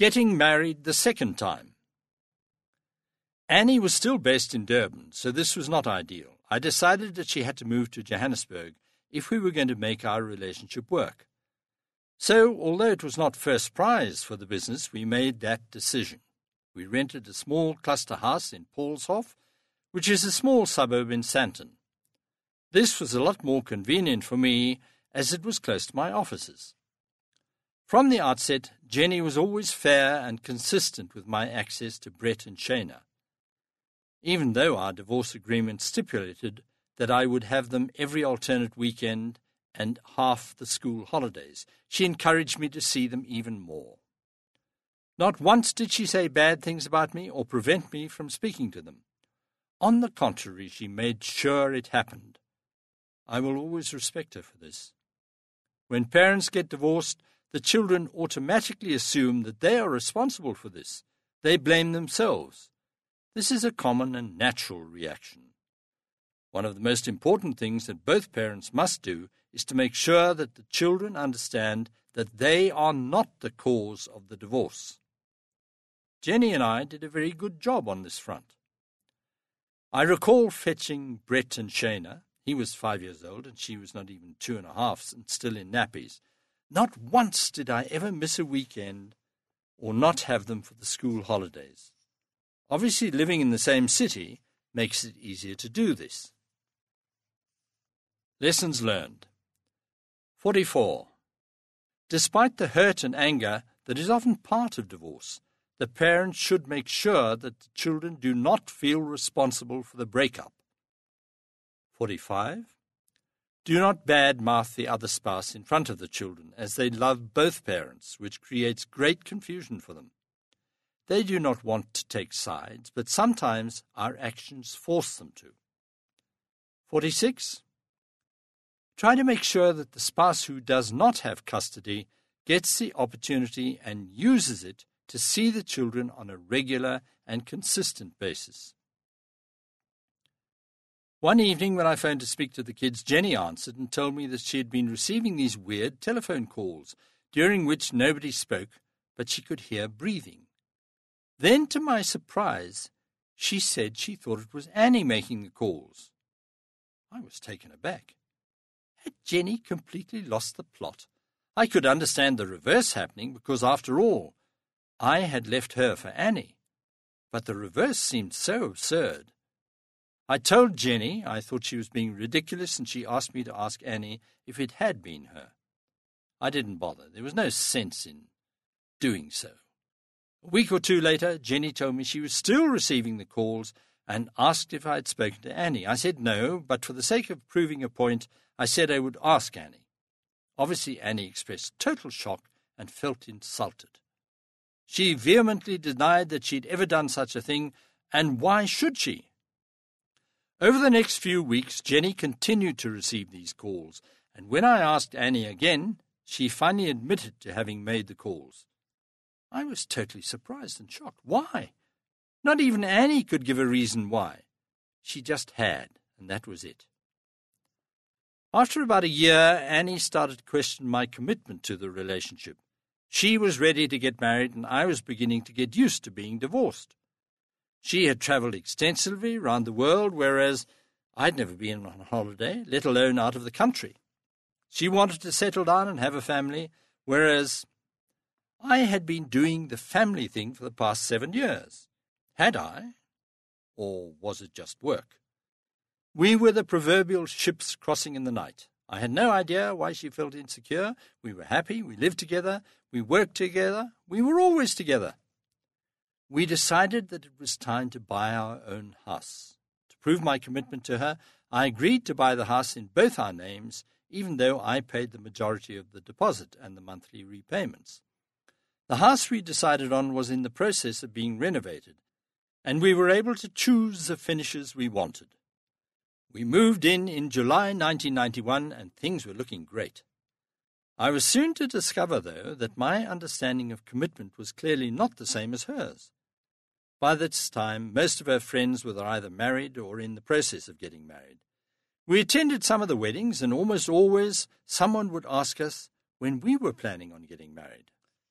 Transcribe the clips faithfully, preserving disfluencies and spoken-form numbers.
Getting married the second time. Annie was still based in Durban, so this was not ideal. I decided that she had to move to Johannesburg if we were going to make our relationship work. So, although it was not first prize for the business, we made that decision. We rented a small cluster house in Paulshof, which is a small suburb in Sandton. This was a lot more convenient for me as it was close to my offices. From the outset, Jenny was always fair and consistent with my access to Brett and Shana. Even though our divorce agreement stipulated that I would have them every alternate weekend and half the school holidays, she encouraged me to see them even more. Not once did she say bad things about me or prevent me from speaking to them. On the contrary, she made sure it happened. I will always respect her for this. When parents get divorced, the children automatically assume that they are responsible for this. They blame themselves. This is a common and natural reaction. One of the most important things that both parents must do is to make sure that the children understand that they are not the cause of the divorce. Jenny and I did a very good job on this front. I recall fetching Brett and Shana. He was five years old and she was not even two and a half and still in nappies. Not once did I ever miss a weekend or not have them for the school holidays. Obviously, living in the same city makes it easier to do this. Lessons learned. forty-four. Despite the hurt and anger that is often part of divorce, the parents should make sure that the children do not feel responsible for the breakup. forty-five. Do not badmouth the other spouse in front of the children, as they love both parents, which creates great confusion for them. They do not want to take sides, but sometimes our actions force them to. forty-six. Try to make sure that the spouse who does not have custody gets the opportunity and uses it to see the children on a regular and consistent basis. One evening when I phoned to speak to the kids, Jenny answered and told me that she had been receiving these weird telephone calls, during which nobody spoke, but she could hear breathing. Then, to my surprise, she said she thought it was Annie making the calls. I was taken aback. Had Jenny completely lost the plot? I could understand the reverse happening because, after all, I had left her for Annie. But the reverse seemed so absurd. I told Jenny I thought she was being ridiculous, and she asked me to ask Annie if it had been her. I didn't bother. There was no sense in doing so. A week or two later, Jenny told me she was still receiving the calls and asked if I had spoken to Annie. I said no, but for the sake of proving a point, I said I would ask Annie. Obviously, Annie expressed total shock and felt insulted. She vehemently denied that she'd ever done such a thing, and why should she? Over the next few weeks, Jenny continued to receive these calls, and when I asked Annie again, she finally admitted to having made the calls. I was totally surprised and shocked. Why? Not even Annie could give a reason why. She just had, and that was it. After about a year, Annie started to question my commitment to the relationship. She was ready to get married, and I was beginning to get used to being divorced. She had travelled extensively around the world, whereas I'd never been on a holiday, let alone out of the country. She wanted to settle down and have a family, whereas I had been doing the family thing for the past seven years. Had I? Or was it just work? We were the proverbial ships crossing in the night. I had no idea why she felt insecure. We were happy, we lived together, we worked together, we were always together. We decided that it was time to buy our own house. To prove my commitment to her, I agreed to buy the house in both our names, even though I paid the majority of the deposit and the monthly repayments. The house we decided on was in the process of being renovated, and we were able to choose the finishes we wanted. We moved in in July nineteen ninety-one, and things were looking great. I was soon to discover, though, that my understanding of commitment was clearly not the same as hers. By this time, most of her friends were either married or in the process of getting married. We attended some of the weddings, and almost always someone would ask us when we were planning on getting married.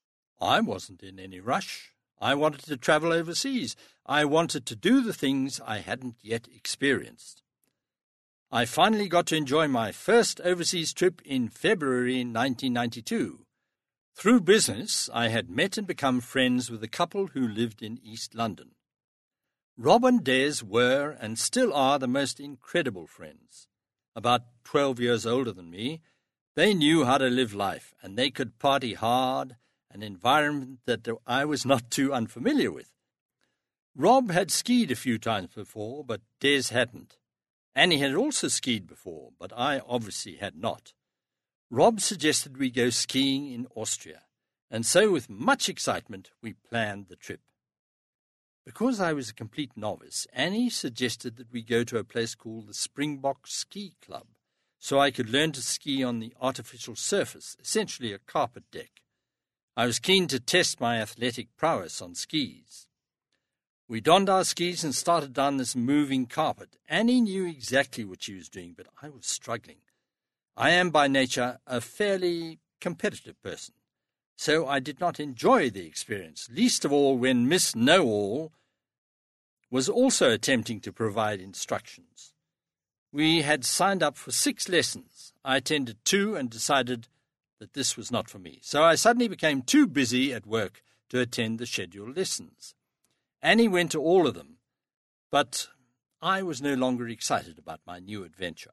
I wasn't in any rush. I wanted to travel overseas. I wanted to do the things I hadn't yet experienced. I finally got to enjoy my first overseas trip in February nineteen ninety-two. Through business, I had met and become friends with a couple who lived in East London. Rob and Des were and still are the most incredible friends. About twelve years older than me, they knew how to live life, and they could party hard, an environment that I was not too unfamiliar with. Rob had skied a few times before, but Des hadn't. Annie had also skied before, but I obviously had not. Rob suggested we go skiing in Austria, and so with much excitement we planned the trip. Because I was a complete novice, Annie suggested that we go to a place called the Springbok Ski Club, so I could learn to ski on the artificial surface, essentially a carpet deck. I was keen to test my athletic prowess on skis. We donned our skis and started down this moving carpet. Annie knew exactly what she was doing, but I was struggling. I am by nature a fairly competitive person, so I did not enjoy the experience, least of all when Miss Know-All was also attempting to provide instructions. We had signed up for six lessons. I attended two and decided that this was not for me, so I suddenly became too busy at work to attend the scheduled lessons. Annie went to all of them, but I was no longer excited about my new adventure.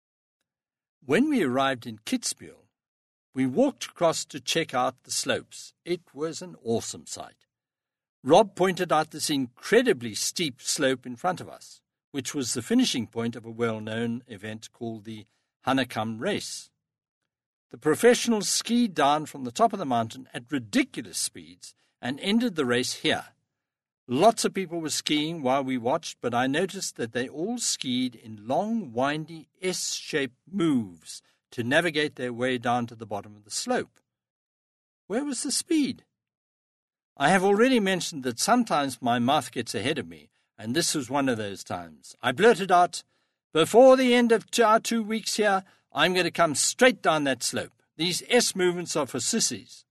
When we arrived in Kitzbühel, we walked across to check out the slopes. It was an awesome sight. Rob pointed out this incredibly steep slope in front of us, which was the finishing point of a well-known event called the Hanekom Race. The professionals skied down from the top of the mountain at ridiculous speeds and ended the race here. Lots of people were skiing while we watched, but I noticed that they all skied in long, windy S-shaped moves to navigate their way down to the bottom of the slope. Where was the speed? I have already mentioned that sometimes my mouth gets ahead of me, and this was one of those times. I blurted out, "Before the end of our two weeks here, I'm going to come straight down that slope. These S movements are for sissies."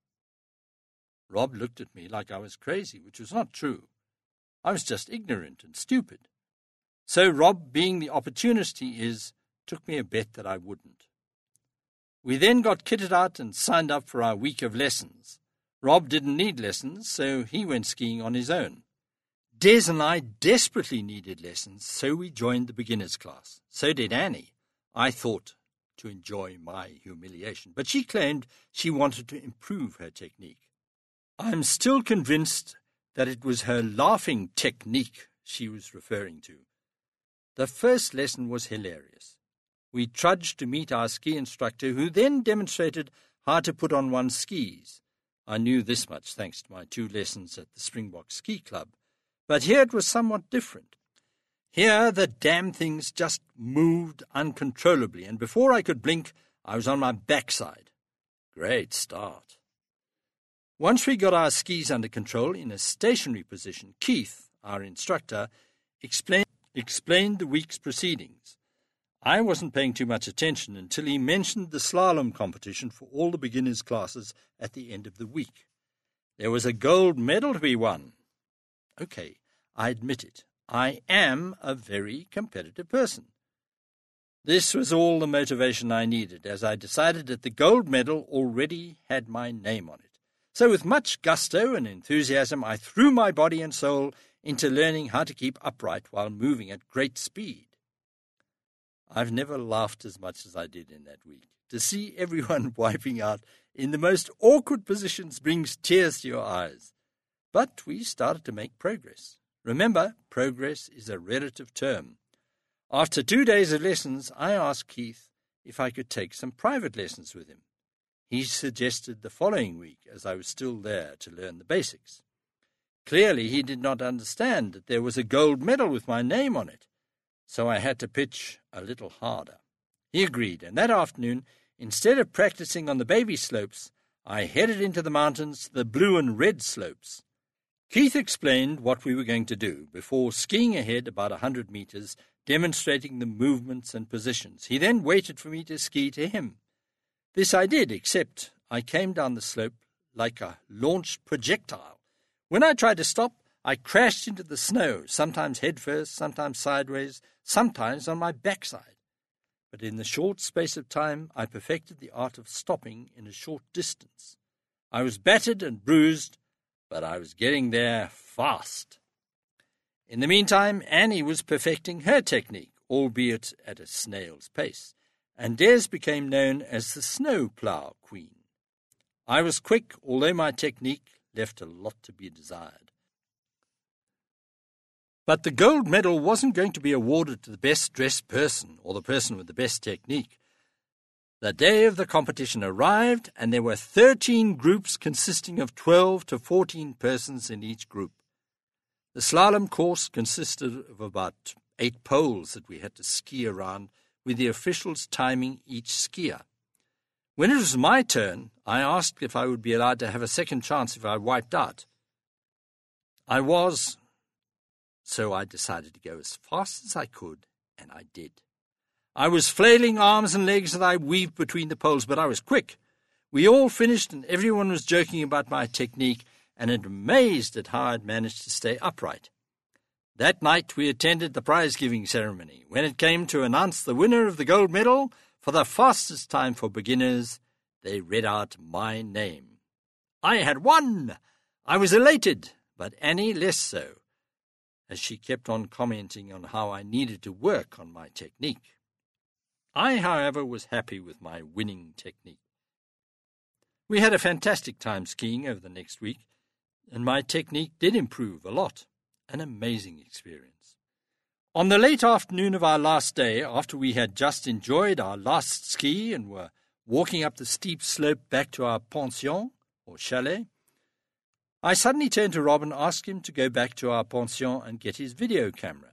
Rob looked at me like I was crazy, which was not true. I was just ignorant and stupid. So Rob, being the opportunist he is, took me a bet that I wouldn't. We then got kitted out and signed up for our week of lessons. Rob didn't need lessons, so he went skiing on his own. Des and I desperately needed lessons, so we joined the beginners class. So did Annie. I thought to enjoy my humiliation, but she claimed she wanted to improve her technique. I'm still convinced that it was her laughing technique she was referring to. The first lesson was hilarious. We trudged to meet our ski instructor, who then demonstrated how to put on one's skis. I knew this much thanks to my two lessons at the Springbok Ski Club, but here it was somewhat different. Here the damn things just moved uncontrollably, and before I could blink, I was on my backside. Great start. Once we got our skis under control in a stationary position, Keith, our instructor, explained, explained the week's proceedings. I wasn't paying too much attention until he mentioned the slalom competition for all the beginners' classes at the end of the week. There was a gold medal to be won. Okay, I admit it. I am a very competitive person. This was all the motivation I needed, as I decided that the gold medal already had my name on it. So with much gusto and enthusiasm, I threw my body and soul into learning how to keep upright while moving at great speed. I've never laughed as much as I did in that week. To see everyone wiping out in the most awkward positions brings tears to your eyes. But we started to make progress. Remember, progress is a relative term. After two days of lessons, I asked Keith if I could take some private lessons with him. He suggested the following week, as I was still there to learn the basics. Clearly, he did not understand that there was a gold medal with my name on it, so I had to pitch a little harder. He agreed, and that afternoon, instead of practicing on the baby slopes, I headed into the mountains to the blue and red slopes. Keith explained what we were going to do before skiing ahead about a hundred metres, demonstrating the movements and positions. He then waited for me to ski to him. This I did, except I came down the slope like a launched projectile. When I tried to stop, I crashed into the snow, sometimes head first, sometimes sideways, sometimes on my backside. But in the short space of time, I perfected the art of stopping in a short distance. I was battered and bruised, but I was getting there fast. In the meantime, Annie was perfecting her technique, albeit at a snail's pace, and Des became known as the snowplough queen. I was quick, although my technique left a lot to be desired. But the gold medal wasn't going to be awarded to the best-dressed person or the person with the best technique. The day of the competition arrived, and there were thirteen groups consisting of twelve to fourteen persons in each group. The slalom course consisted of about eight poles that we had to ski around, with the officials timing each skier. When it was my turn, I asked if I would be allowed to have a second chance if I wiped out. I was, so I decided to go as fast as I could, and I did. I was flailing arms and legs as I weaved between the poles, but I was quick. We all finished, and everyone was joking about my technique, and amazed at how I'd managed to stay upright. That night we attended the prize-giving ceremony. When it came to announce the winner of the gold medal for the fastest time for beginners, they read out my name. I had won! I was elated, but Annie less so, as she kept on commenting on how I needed to work on my technique. I, however, was happy with my winning technique. We had a fantastic time skiing over the next week, and my technique did improve a lot. An amazing experience. On the late afternoon of our last day, after we had just enjoyed our last ski and were walking up the steep slope back to our pension, or chalet, I suddenly turned to Rob and asked him to go back to our pension and get his video camera.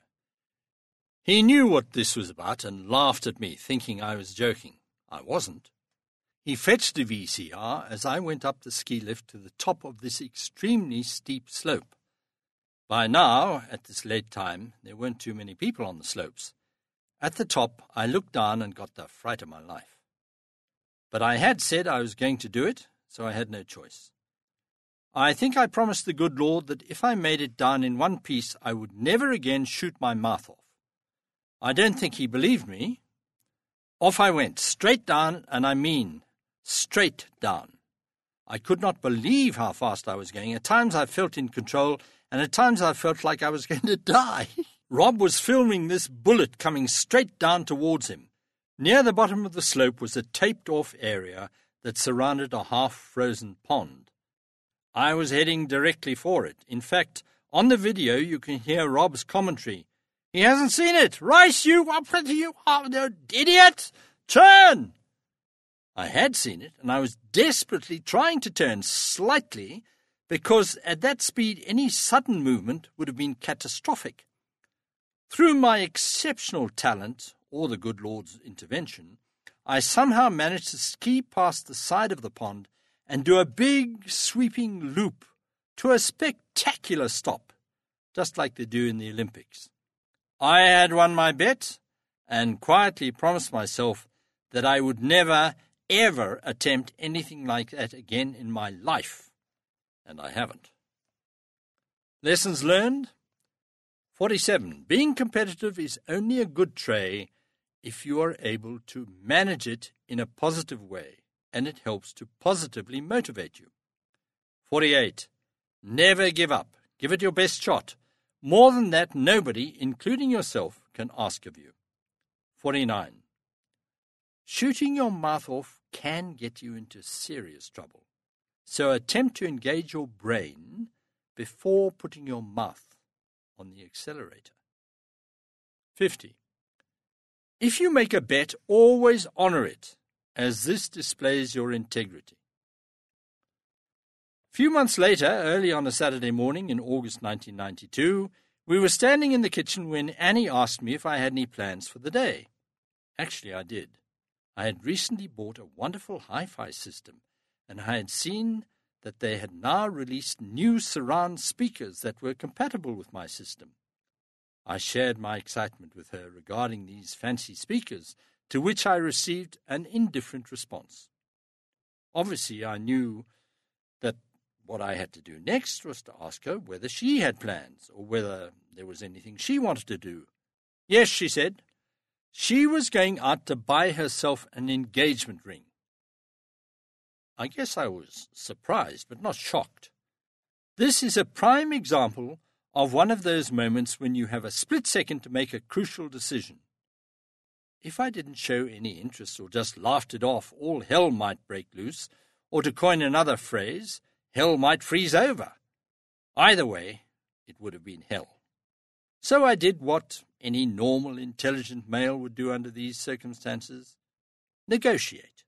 He knew what this was about and laughed at me, thinking I was joking. I wasn't. He fetched the V C R as I went up the ski lift to the top of this extremely steep slope. By now, at this late time, there weren't too many people on the slopes. At the top, I looked down and got the fright of my life. But I had said I was going to do it, so I had no choice. I think I promised the good Lord that if I made it down in one piece, I would never again shoot my mouth off. I don't think he believed me. Off I went, straight down, and I mean straight down. I could not believe how fast I was going. At times I felt in control, and at times I felt like I was going to die. Rob was filming this bullet coming straight down towards him. Near the bottom of the slope was a taped-off area that surrounded a half-frozen pond. I was heading directly for it. In fact, on the video you can hear Rob's commentary. He hasn't seen it. Rice, you up you are idiot! Turn! I had seen it, and I was desperately trying to turn slightly, because at that speed any sudden movement would have been catastrophic. Through my exceptional talent, or the good Lord's intervention, I somehow managed to ski past the side of the pond and do a big sweeping loop to a spectacular stop, just like they do in the Olympics. I had won my bet and quietly promised myself that I would never, ever attempt anything like that again in my life. And I haven't. Lessons learned? forty-seven. Being competitive is only a good trait if you are able to manage it in a positive way, and it helps to positively motivate you. forty-eight. Never give up. Give it your best shot. More than that, nobody, including yourself, can ask of you. forty-nine. Shooting your mouth off can get you into serious trouble. So attempt to engage your brain before putting your mouth on the accelerator. fifty. If you make a bet, always honor it, as this displays your integrity. A few months later, early on a Saturday morning in August nineteen ninety-two, we were standing in the kitchen when Annie asked me if I had any plans for the day. Actually, I did. I had recently bought a wonderful hi-fi system, and I had seen that they had now released new surround speakers that were compatible with my system. I shared my excitement with her regarding these fancy speakers, to which I received an indifferent response. Obviously, I knew that what I had to do next was to ask her whether she had plans or whether there was anything she wanted to do. Yes, she said. She was going out to buy herself an engagement ring. I guess I was surprised, but not shocked. This is a prime example of one of those moments when you have a split second to make a crucial decision. If I didn't show any interest or just laughed it off, all hell might break loose, or to coin another phrase, hell might freeze over. Either way, it would have been hell. So I did what any normal, intelligent male would do under these circumstances: negotiate.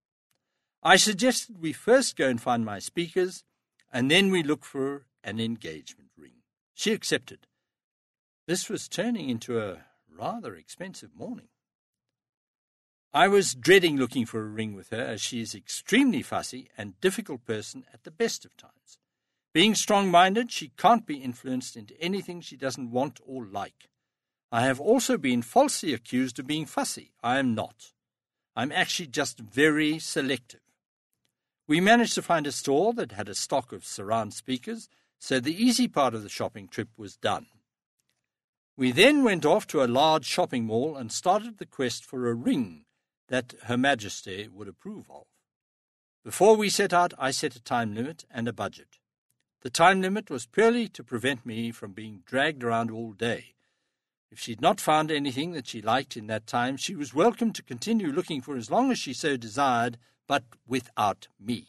I suggested we first go and find my speakers, and then we look for an engagement ring. She accepted. This was turning into a rather expensive morning. I was dreading looking for a ring with her, as she is extremely fussy and difficult person at the best of times. Being strong-minded, she can't be influenced into anything she doesn't want or like. I have also been falsely accused of being fussy. I am not. I'm actually just very selective. We managed to find a store that had a stock of surround speakers, so the easy part of the shopping trip was done. We then went off to a large shopping mall and started the quest for a ring that Her Majesty would approve of. Before we set out, I set a time limit and a budget. The time limit was purely to prevent me from being dragged around all day. If she'd not found anything that she liked in that time, she was welcome to continue looking for as long as she so desired, but without me.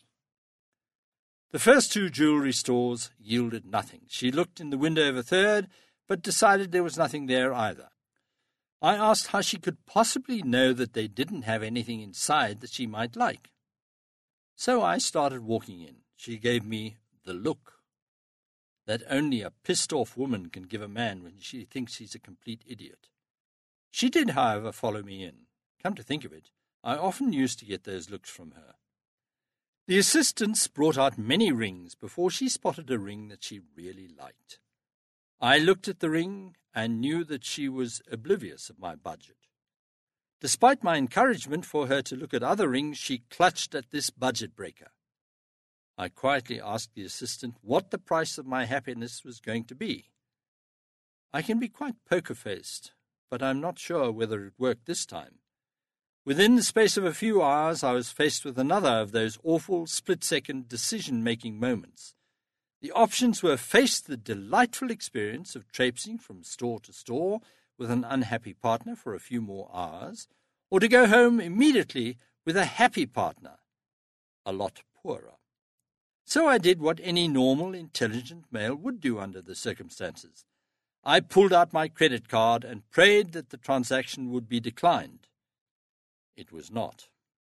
The first two jewellery stores yielded nothing. She looked in the window of a third, but decided there was nothing there either. I asked how she could possibly know that they didn't have anything inside that she might like. So I started walking in. She gave me the look that only a pissed-off woman can give a man when she thinks he's a complete idiot. She did, however, follow me in. Come to think of it, I often used to get those looks from her. The assistants brought out many rings before she spotted a ring that she really liked. I looked at the ring and knew that she was oblivious of my budget. Despite my encouragement for her to look at other rings, she clutched at this budget breaker. I quietly asked the assistant what the price of my happiness was going to be. I can be quite poker-faced, but I'm not sure whether it worked this time. Within the space of a few hours, I was faced with another of those awful split-second decision-making moments. The options were: face the delightful experience of traipsing from store to store with an unhappy partner for a few more hours, or to go home immediately with a happy partner, a lot poorer. So I did what any normal, intelligent male would do under the circumstances. I pulled out my credit card and prayed that the transaction would be declined. It was not.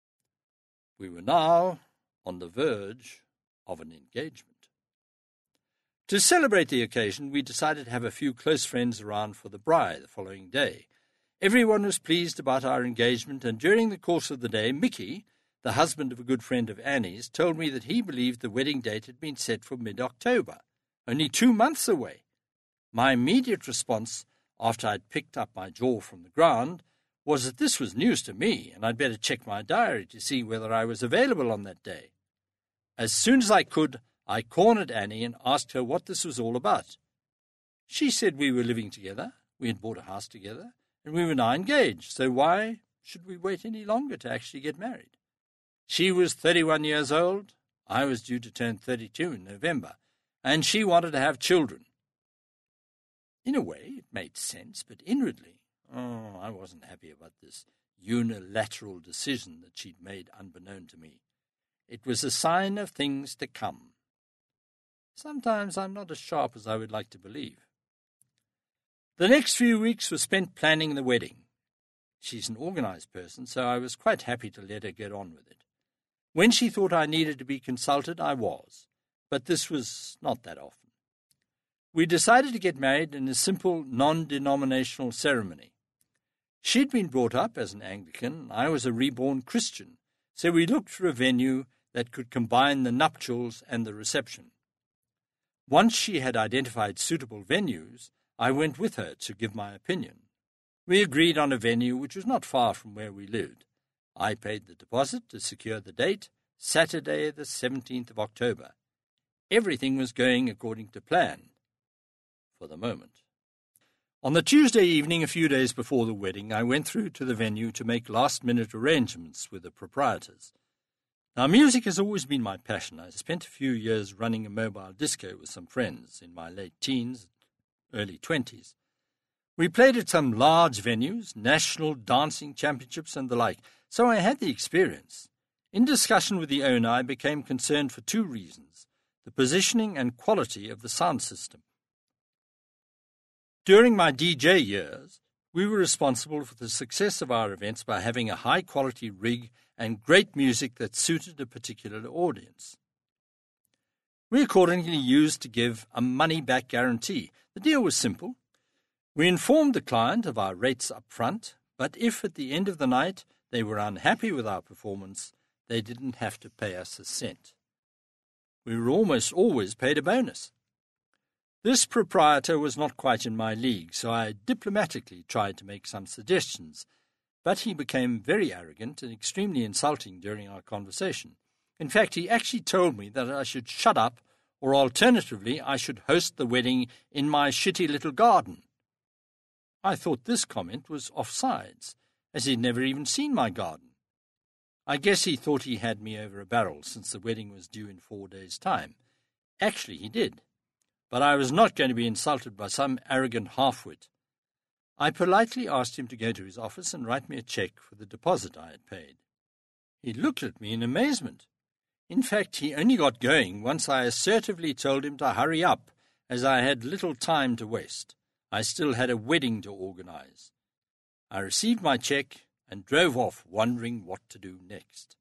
We were now on the verge of an engagement. To celebrate the occasion, we decided to have a few close friends around for the braai the following day. Everyone was pleased about our engagement, and during the course of the day, Mickey, the husband of a good friend of Annie's, told me that he believed the wedding date had been set for mid-October, only two months away. My immediate response, after I'd picked up my jaw from the ground, was that this was news to me, and I'd better check my diary to see whether I was available on that day. As soon as I could, I cornered Annie and asked her what this was all about. She said we were living together, we had bought a house together, and we were now engaged, so why should we wait any longer to actually get married? She was thirty-one years old, I was due to turn thirty-two in November, and she wanted to have children. In a way, it made sense, but inwardly, oh, I wasn't happy about this unilateral decision that she'd made unbeknown to me. It was a sign of things to come. Sometimes I'm not as sharp as I would like to believe. The next few weeks were spent planning the wedding. She's an organized person, so I was quite happy to let her get on with it. When she thought I needed to be consulted, I was, but this was not that often. We decided to get married in a simple, non-denominational ceremony. She'd been brought up as an Anglican, I was a reborn Christian, so we looked for a venue that could combine the nuptials and the reception. Once she had identified suitable venues, I went with her to give my opinion. We agreed on a venue which was not far from where we lived. I paid the deposit to secure the date, Saturday the seventeenth of October, everything was going according to plan, for the moment. On the Tuesday evening, a few days before the wedding, I went through to the venue to make last-minute arrangements with the proprietors. Now, music has always been my passion. I spent a few years running a mobile disco with some friends in my late teens, early twenties. We played at some large venues, national dancing championships and the like, so I had the experience. In discussion with the owner, I became concerned for two reasons: the positioning and quality of the sound system. During my D J years, we were responsible for the success of our events by having a high-quality rig and great music that suited a particular audience. We accordingly used to give a money-back guarantee. The deal was simple. We informed the client of our rates up front, but if at the end of the night they were unhappy with our performance, they didn't have to pay us a cent. We were almost always paid a bonus. This proprietor was not quite in my league, so I diplomatically tried to make some suggestions, but he became very arrogant and extremely insulting during our conversation. In fact, he actually told me that I should shut up, or alternatively, I should host the wedding in my shitty little garden. I thought this comment was offsides, as he'd never even seen my garden. I guess he thought he had me over a barrel since the wedding was due in four days' time. Actually, he did. But I was not going to be insulted by some arrogant half-wit. I politely asked him to go to his office and write me a cheque for the deposit I had paid. He looked at me in amazement. In fact, he only got going once I assertively told him to hurry up, as I had little time to waste. I still had a wedding to organise. I received my cheque and drove off, wondering what to do next.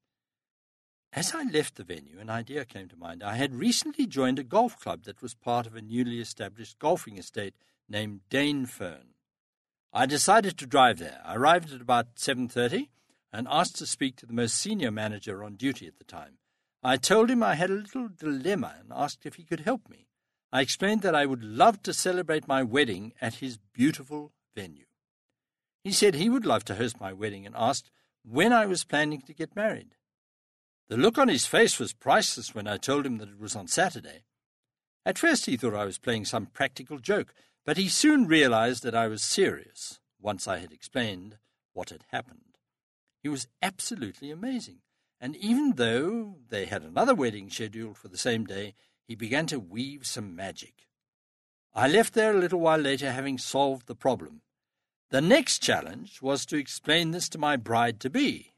As I left the venue, an idea came to mind. I had recently joined a golf club that was part of a newly established golfing estate named Danefern. I decided to drive there. I arrived at about seven thirty and asked to speak to the most senior manager on duty at the time. I told him I had a little dilemma and asked if he could help me. I explained that I would love to celebrate my wedding at his beautiful venue. He said he would love to host my wedding and asked when I was planning to get married. The look on his face was priceless when I told him that it was on Saturday. At first he thought I was playing some practical joke, but he soon realized that I was serious once I had explained what had happened. He was absolutely amazing, and even though they had another wedding scheduled for the same day, he began to weave some magic. I left there a little while later, having solved the problem. The next challenge was to explain this to my bride-to-be.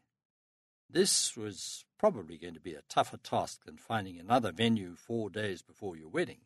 This was probably going to be a tougher task than finding another venue four days before your wedding.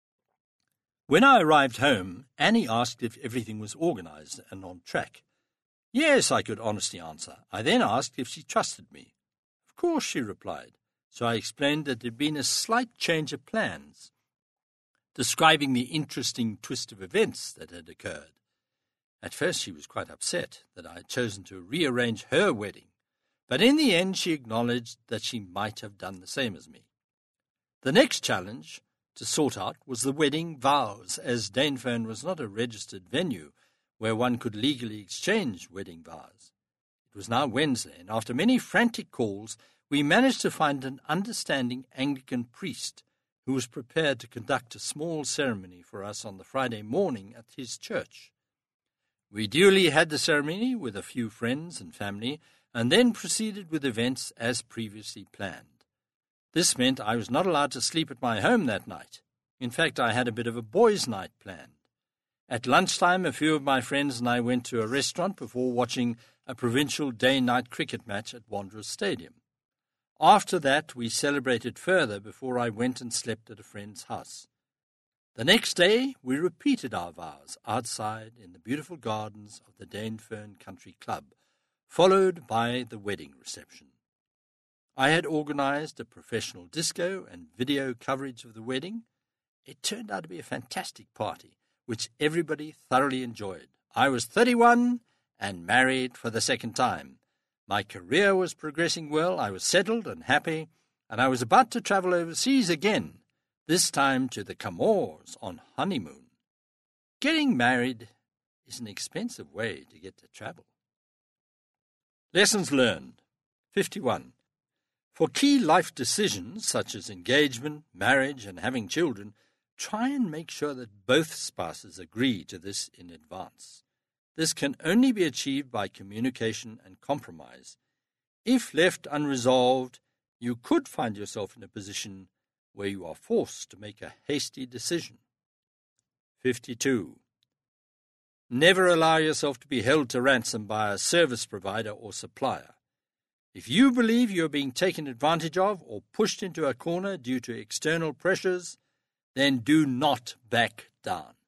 When I arrived home, Annie asked if everything was organised and on track. Yes, I could honestly answer. I then asked if she trusted me. Of course, she replied. So I explained that there had been a slight change of plans, describing the interesting twist of events that had occurred. At first she was quite upset that I had chosen to rearrange her wedding, but in the end she acknowledged that she might have done the same as me. The next challenge to sort out was the wedding vows, as Danefern was not a registered venue where one could legally exchange wedding vows. It was now Wednesday, and after many frantic calls, we managed to find an understanding Anglican priest who was prepared to conduct a small ceremony for us on the Friday morning at his church. We duly had the ceremony with a few friends and family, and then proceeded with events as previously planned. This meant I was not allowed to sleep at my home that night. In fact, I had a bit of a boys' night planned. At lunchtime, a few of my friends and I went to a restaurant before watching a provincial day-night cricket match at Wanderers Stadium. After that, we celebrated further before I went and slept at a friend's house. The next day, we repeated our vows outside in the beautiful gardens of the Danefern Country Club, followed by the wedding reception. I had organised a professional disco and video coverage of the wedding. It turned out to be a fantastic party, which everybody thoroughly enjoyed. I was thirty-one and married for the second time. My career was progressing well, I was settled and happy, and I was about to travel overseas again, this time to the Comores on honeymoon. Getting married is an expensive way to get to travel. Lessons learned. fifty-one. For key life decisions such as engagement, marriage, and having children, try and make sure that both spouses agree to this in advance. This can only be achieved by communication and compromise. If left unresolved, you could find yourself in a position where you are forced to make a hasty decision. fifty-two. Never allow yourself to be held to ransom by a service provider or supplier. If you believe you are being taken advantage of or pushed into a corner due to external pressures, then do not back down.